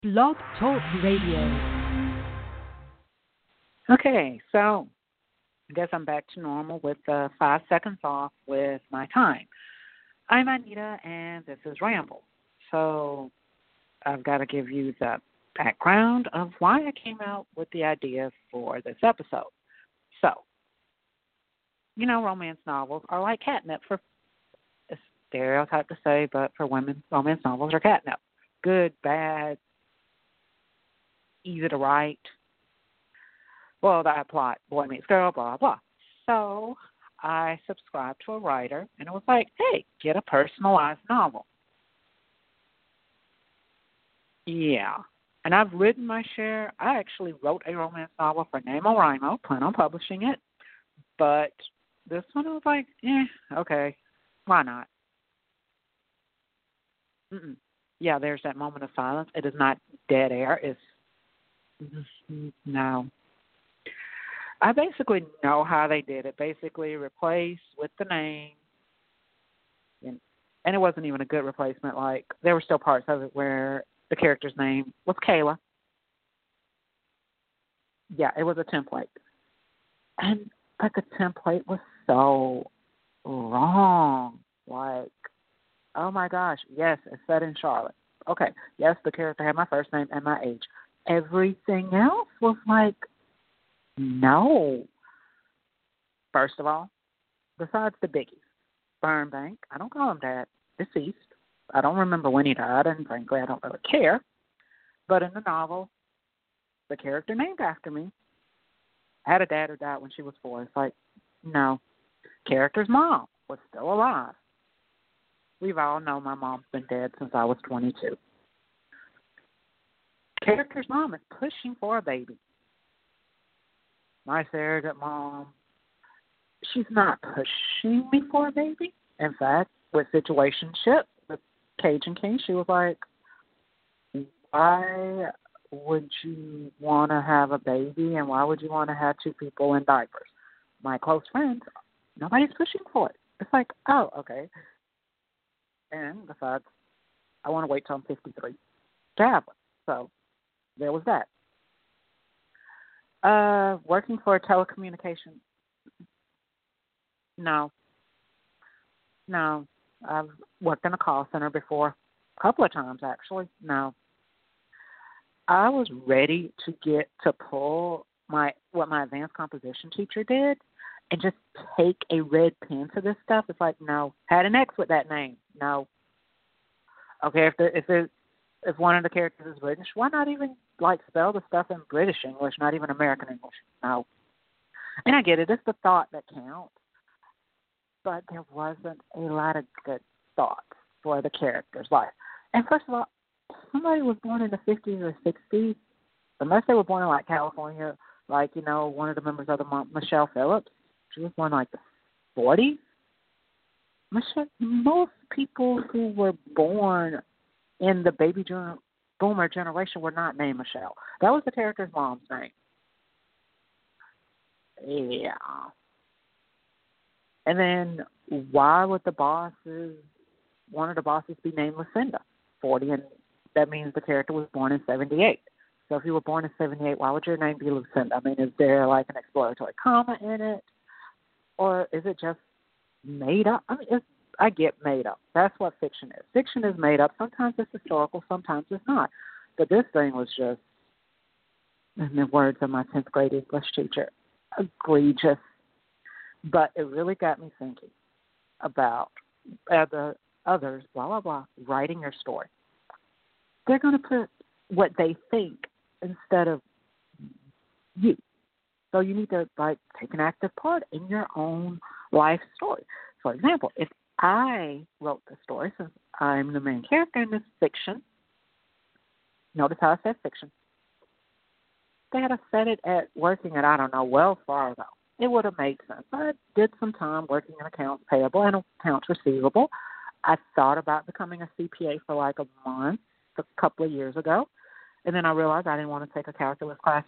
Blog Talk Radio. Okay, so I guess I'm back to normal with 5 seconds off with my time. I'm Anita, and this is Ramble. So I've got to give you the background of why I came out with the idea for this episode. So, you know, romance novels are like catnip for a stereotype to say, but for women, romance novels are catnip. Good, bad, easy to write. Well, that plot, boy meets girl, blah, blah. So I subscribed to a writer, and it was like, hey, get a personalized novel. Yeah. And I've written my share. I actually wrote a romance novel for NaMoWriMo, plan on publishing it. But this one I was like, okay, why not? Yeah, there's that moment of silence. It is not dead air. It's, no. I basically know how they did it. Basically, replace with the name, and it wasn't even a good replacement. Like, there were still parts of it where the character's name was Kayla. Yeah, it was a template, but the template was so wrong. Like, oh my gosh, yes, it's set in Charlotte. Okay, yes, the character had my first name and my age. Everything else was like, no. First of all, besides the biggies, Burnbank, I don't call him Dad, deceased. I don't remember when he died, and frankly, I don't really care. But in the novel, the character named after me had a dad who died when she was 4. It's like, no. Character's mom was still alive. We've all known my mom's been dead since I was 22. Character's mom is pushing for a baby. My surrogate mom, she's not pushing me for a baby. In fact, with situationship, with Cage and King, she was like, why would you want to have a baby, and why would you want to have 2 people in diapers? My close friends, nobody's pushing for it. It's like, oh, okay. And besides, I want to wait till I'm 53 to have one. So there was that. Working for a telecommunication. No. I've worked in a call center before, a couple of times actually. No. I was ready to get to pull what my advanced composition teacher did and just take a red pen to this stuff. It's like, no. Had an X with that name. No. Okay, if one of the characters is British, why not even spell the stuff in British English, not even American English? No. And I get it. It's the thought that counts. But there wasn't a lot of good thoughts for the character's life. And first of all, somebody was born in the 50s or 60s, unless they were born in California, one of the members of the Michelle Phillips. She was born the 40s. Most people who were born in the baby boomer generation were not named Michelle. That was the character's mom's name. Yeah. And then why would one of the bosses be named Lucinda? 40, and that means the character was born in 78. So if you were born in 78, why would your name be Lucinda? I mean, is there an exploratory comma in it? Or is it just made up? I mean, I get made up. That's what fiction is. Fiction is made up. Sometimes it's historical, sometimes it's not. But this thing was just, in the words of my 10th grade English teacher, egregious. But it really got me thinking about the others, blah, blah, blah, writing your story. They're going to put what they think instead of you. So you need to, take an active part in your own life story. For example, if I wrote the story, since I'm the main character in this fiction, notice how I said fiction, they had to set it at working at, Wells Fargo. It would have made sense. I did some time working in accounts payable and accounts receivable. I thought about becoming a CPA for a month, a couple of years ago, and then I realized I didn't want to take a calculus class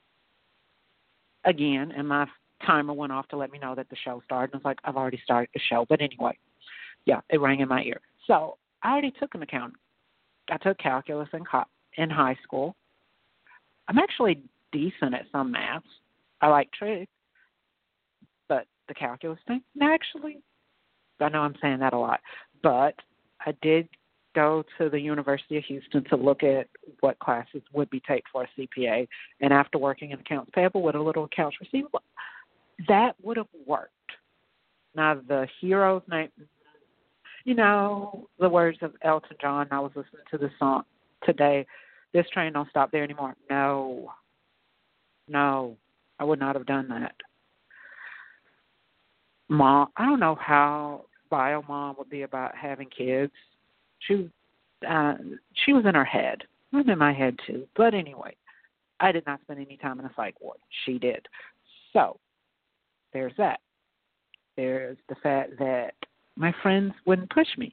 again, and my timer went off to let me know that the show started. And I was like, I've already started the show. But anyway, yeah, it rang in my ear. So I already took an accounting. I took calculus in high school. I'm actually decent at some maths. I like trig, but the calculus thing, actually, I know I'm saying that a lot, but I did go to the University of Houston to look at what classes would be taken for a CPA, and after working in accounts payable with a little accounts receivable, that would have worked. Now, the hero's name, the words of Elton John, I was listening to this song today, this train don't stop there anymore. No, I would not have done that. Mom, I don't know how bio mom would be about having kids. She was in her head. I'm in my head too. But anyway, I did not spend any time in a psych ward. She did. So there's that. There's the fact that my friends wouldn't push me.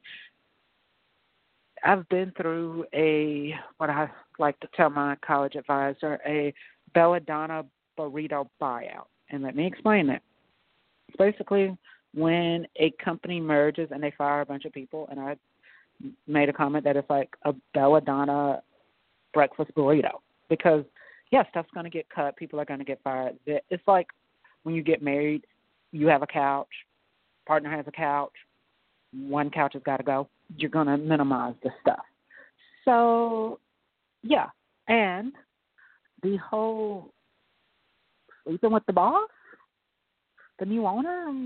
I've been through what I like to tell my college advisor, a belladonna burrito buyout. And let me explain that. It's basically when a company merges and they fire a bunch of people, and I made a comment that it's like a belladonna breakfast burrito. Because, yeah, stuff's going to get cut. People are going to get fired. It's like when you get married, you have a couch, partner has a couch, one couch has got to go. You're going to minimize the stuff. So, yeah. And the whole sleeping with the boss, the new owner,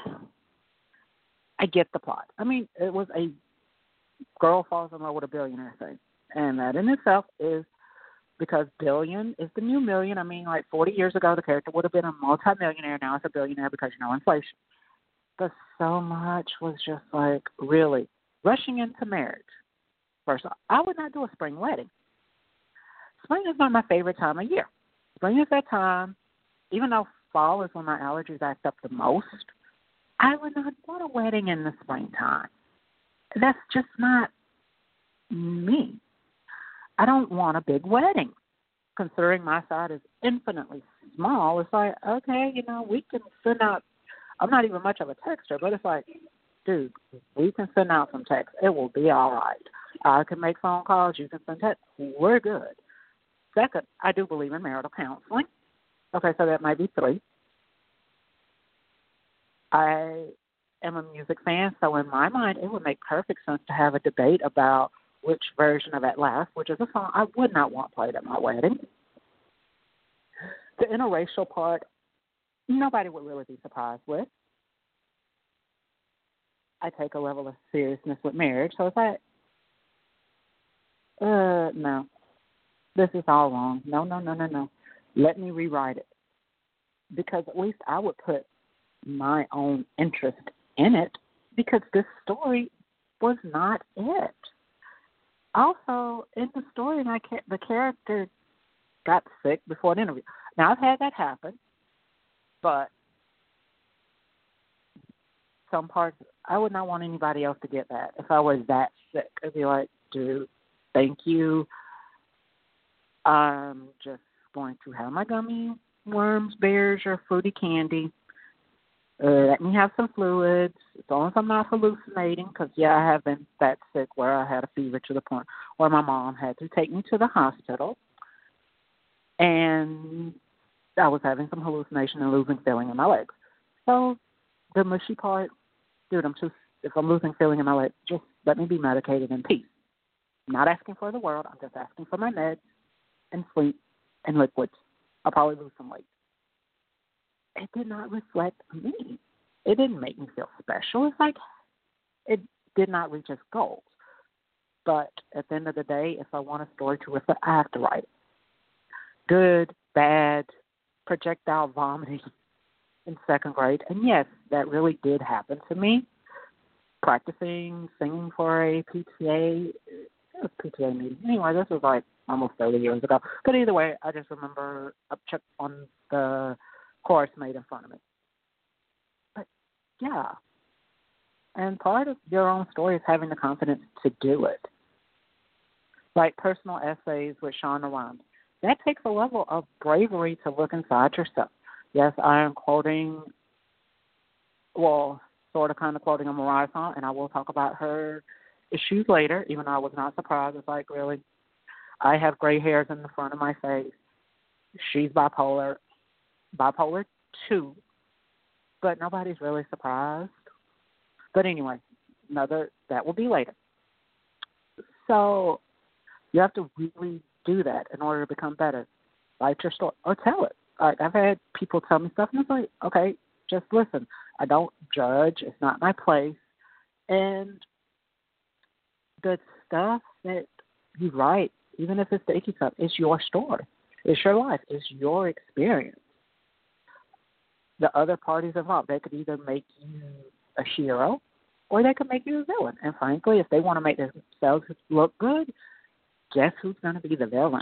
I get the plot. I mean, it was a girl falls in love with a billionaire thing. And that in itself is because billion is the new million. I mean, like 40 years ago, the character would have been a multimillionaire. Now it's a billionaire because, inflation. But so much was just like, really, rushing into marriage. First off, I would not do a spring wedding. Spring is not my favorite time of year. Spring is that time, even though fall is when my allergies act up the most, I would not want a wedding in the springtime. That's just not me. I don't want a big wedding. Considering my side is infinitely small, it's like, okay, we can send out, I'm not even much of a texter, but it's like, dude, we can send out some text. It will be all right. I can make phone calls. You can send text. We're good. Second, I do believe in marital counseling. Okay, so that might be 3. I am a music fan, so in my mind, it would make perfect sense to have a debate about which version of At Last, which is a song I would not want played at my wedding. The interracial part, nobody would really be surprised with. I take a level of seriousness with marriage, so it's like, no. This is all wrong. No. Let me rewrite it. Because at least I would put my own interest in it, because this story was not it. Also, in the story, the character got sick before an interview. Now, I've had that happen, but some parts, I would not want anybody else to get that. If I was that sick, I'd be like, dude, thank you. I'm just going to have my gummy worms, bears, or fruity candy. Let me have some fluids, as long as I'm not hallucinating, because, I have been that sick where I had a fever to the point where my mom had to take me to the hospital, and I was having some hallucination and losing feeling in my legs. So the mushy part, dude, if I'm losing feeling in my legs, just let me be medicated in peace. I'm not asking for the world. I'm just asking for my meds and sleep and liquids. I'll probably lose some weight. It did not reflect me. It didn't make me feel special. It's like it did not reach its goals. But at the end of the day, if I want a story to reflect, I have to write it. Good, bad, projectile vomiting in 2nd grade. And yes, that really did happen to me. Practicing singing for a PTA, it was PTA meeting. Anyway, this was like almost 30 years ago. But either way, I just remember I checked on the course made in front of me. But, yeah. And part of your own story is having the confidence to do it. Like personal essays with Shonda Rhimes. That takes a level of bravery to look inside yourself. Yes, I am quoting, sort of kind of quoting a Mariah song, and I will talk about her issues later, even though I was not surprised. It's like, really? I have gray hairs in the front of my face. She's bipolar 2, but nobody's really surprised. But anyway, that will be later. So you have to really do that in order to become better. Write your story or tell it. I've had people tell me stuff, and it's like, okay, just listen. I don't judge. It's not my place. And the stuff that you write, even if it's the icky stuff, it's your story. It's your life. It's your experience. The other parties involved, they could either make you a hero or they could make you a villain. And frankly, if they want to make themselves look good, guess who's going to be the villain?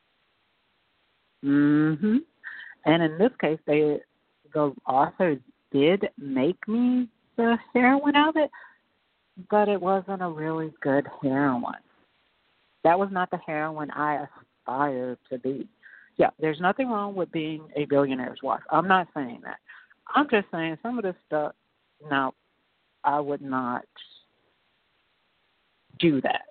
Mm-hmm. And in this case, the author did make me the heroine of it, but it wasn't a really good heroine. That was not the heroine I aspired to be. Yeah, there's nothing wrong with being a billionaire's wife. I'm not saying that. I'm just saying some of this stuff, no, I would not do that.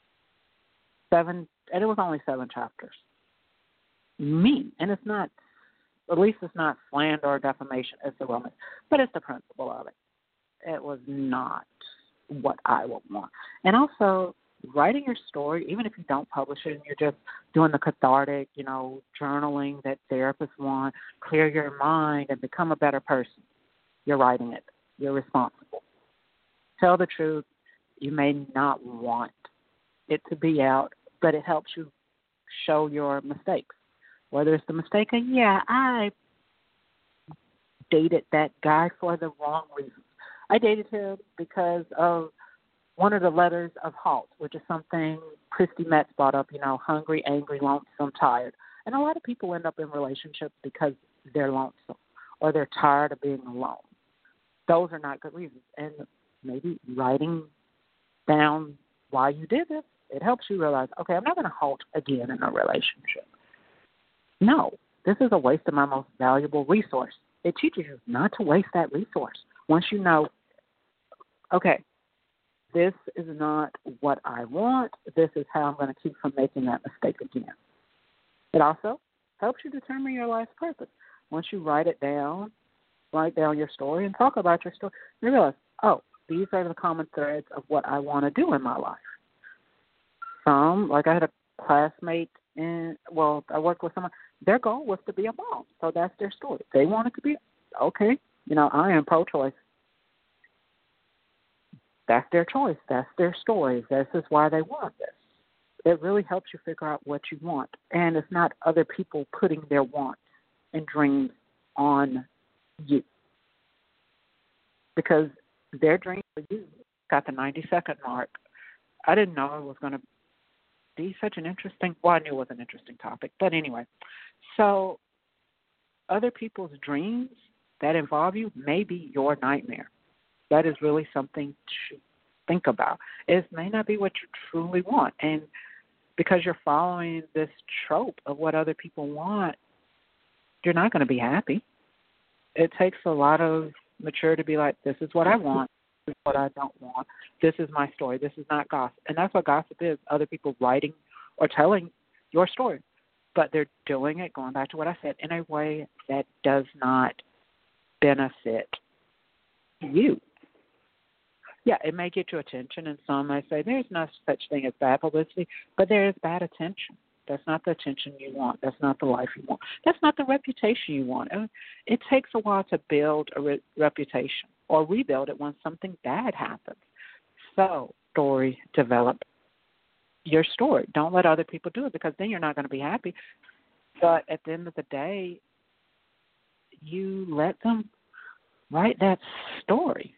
7, and it was only 7 chapters. Me, and it's not, at least it's not slander or defamation, it's the romance, but it's the principle of it. It was not what I would want. And also, writing your story, even if you don't publish it and you're just doing the cathartic, journaling that therapists want, clear your mind and become a better person, you're writing it. You're responsible. Tell the truth. You may not want it to be out, but it helps you show your mistakes. Whether it's the mistake of, I dated that guy for the wrong reasons. I dated him because of one of the letters of HALT, which is something Christy Metz brought up, hungry, angry, lonesome, tired. And a lot of people end up in relationships because they're lonesome or they're tired of being alone. Those are not good reasons. And maybe writing down why you did this, it helps you realize, okay, I'm not going to halt again in a relationship. No, this is a waste of my most valuable resource. It teaches you not to waste that resource. Once you know, okay, this is not what I want. This is how I'm going to keep from making that mistake again. It also helps you determine your life's purpose. Once you write down your story and talk about your story, you realize, these are the common threads of what I want to do in my life. Like I had a classmate, I worked with someone, their goal was to be a mom. So that's their story. They wanted to be, okay, I am pro-choice. That's their choice. That's their story. This is why they want this. It really helps you figure out what you want. And it's not other people putting their wants and dreams on you. Because their dream for you got the 90-second mark. I didn't know it was going to be such an interesting, I knew it was an interesting topic. But anyway, so other people's dreams that involve you may be your nightmare. That is really something to think about. It may not be what you truly want. And because you're following this trope of what other people want, you're not going to be happy. It takes a lot of maturity to be like, this is what I want, this is what I don't want, this is my story, this is not gossip. And that's what gossip is, other people writing or telling your story. But they're doing it, going back to what I said, in a way that does not benefit you. Yeah, it may get your attention, and some may say there's no such thing as bad publicity, but there is bad attention. That's not the attention you want. That's not the life you want. That's not the reputation you want. It takes a while to build a reputation or rebuild it when something bad happens. So, story, develop your story. Don't let other people do it, because then you're not going to be happy. But at the end of the day, you let them write that story.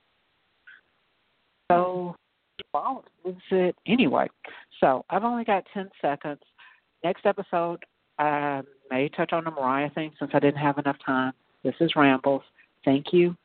So, well, that's it anyway. So, I've only got 10 seconds. Next episode, I may touch on the Mariah thing since I didn't have enough time. This is Rambles. Thank you